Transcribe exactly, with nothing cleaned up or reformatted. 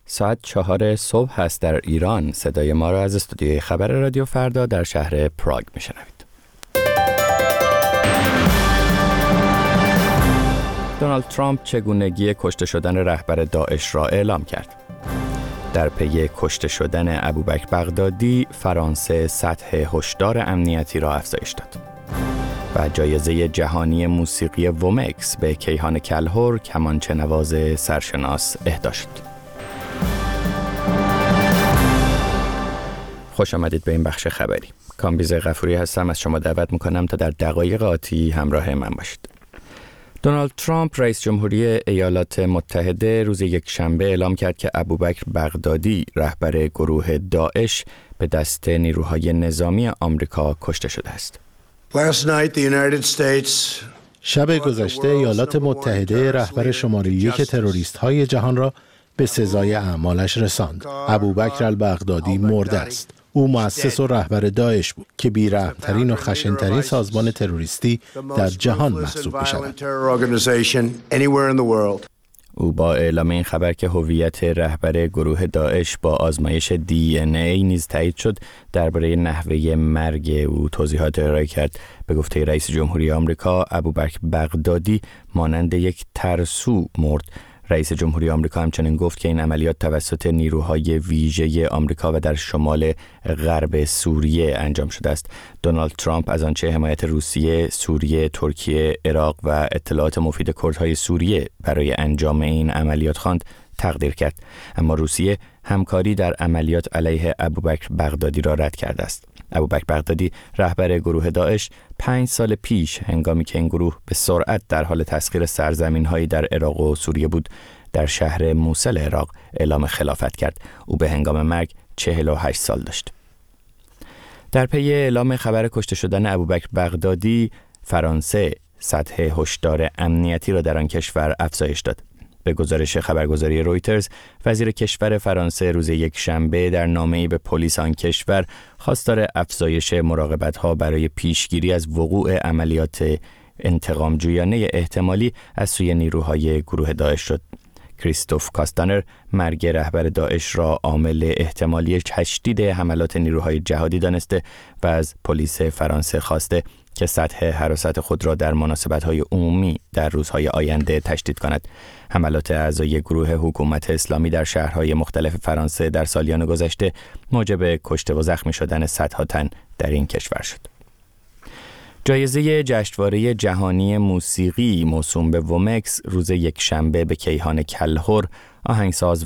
ساعت چهار صبح هست در ایران. صدای ما را از استودیوی خبر رادیو فردا در شهر پراگ میشنوید. دونالد ترامپ چگونگی کشته شدن رهبر داعش را اعلام کرد. در پی کشته شدن ابوبکر بغدادی، فرانسه سطح هشدار امنیتی را افزایش داد. و جایزه جهانی موسیقی وومکس به کیهان کلهر، کمانچه نواز سرشناس، اهدا شد. خوش آمدید به این بخش خبری. کامبیز غفوری هستم، از شما دعوت میکنم تا در دقایق آتی همراه من باشید. دونالد ترامپ رئیس جمهوری ایالات متحده روز یکشنبه اعلام کرد که ابوبکر بغدادی رهبر گروه داعش به دست نیروهای نظامی آمریکا کشته شده است. شب گذشته ایالات متحده رهبر شماره یک تروریست های جهان را به سزای اعمالش رساند. ابوبکر البغدادی مرده است. او مؤسس و رهبر داعش بود که بی‌رحم‌ترین و خشن‌ترین سازمان تروریستی در جهان محسوب می‌شود. او با اعلام این خبر که هویت رهبر گروه داعش با آزمایش دی ان ای نیز تایید شد، درباره نحوه مرگ او توضیحات ارائه کرد. به گفته رئیس جمهوری آمریکا، ابوبکر بغدادی مانند یک ترسو مرد. رئیس جمهوری آمریکا همچنین گفت که این عملیات توسط نیروهای ویژه آمریکا و در شمال غرب سوریه انجام شده است. دونالد ترامپ از آنچه حمایت روسیه، سوریه، ترکیه، عراق و اطلاعات مفید کردهای سوریه برای انجام این عملیات خواند تقدیر کرد، اما روسیه همکاری در عملیات علیه ابوبکر بغدادی را رد کرده است. ابوبکر بغدادی رهبر گروه داعش پنج سال پیش، هنگامی که این گروه به سرعت در حال تسخیر سرزمین‌هایی در عراق و سوریه بود، در شهر موصل عراق اعلام خلافت کرد. او به هنگام مرگ چهل و هشت سال داشت. در پی اعلام خبر کشته شدن ابوبکر بغدادی، فرانسه سطح هشدار امنیتی را در آن کشور افزایش داد. به گزارش خبرگزاری رویترز، وزیر کشور فرانسه روز یکشنبه در نامه‌ای به پلیس آن کشور خواستار افزایش مراقبت‌ها برای پیشگیری از وقوع عملیات انتقام‌جویانه احتمالی از سوی نیروهای گروه داعش شد. کریستوف کاستانر مرگ رهبر داعش را عامل احتمالی تشدید حملات نیروهای جهادی دانسته و از پلیس فرانسه خواسته که سطح حراست خود را در مناسبت‌های عمومی در روزهای آینده تشدید کند. حملات اعضای گروه حکومت اسلامی در شهرهای مختلف فرانسه در سالیان گذشته موجب کشته و زخمی شدن صدها تن در این کشور شد. جایزه جشنواره جهانی موسیقی موسوم به وومکس روز یکشنبه به کیهان کلهر، آهنگساز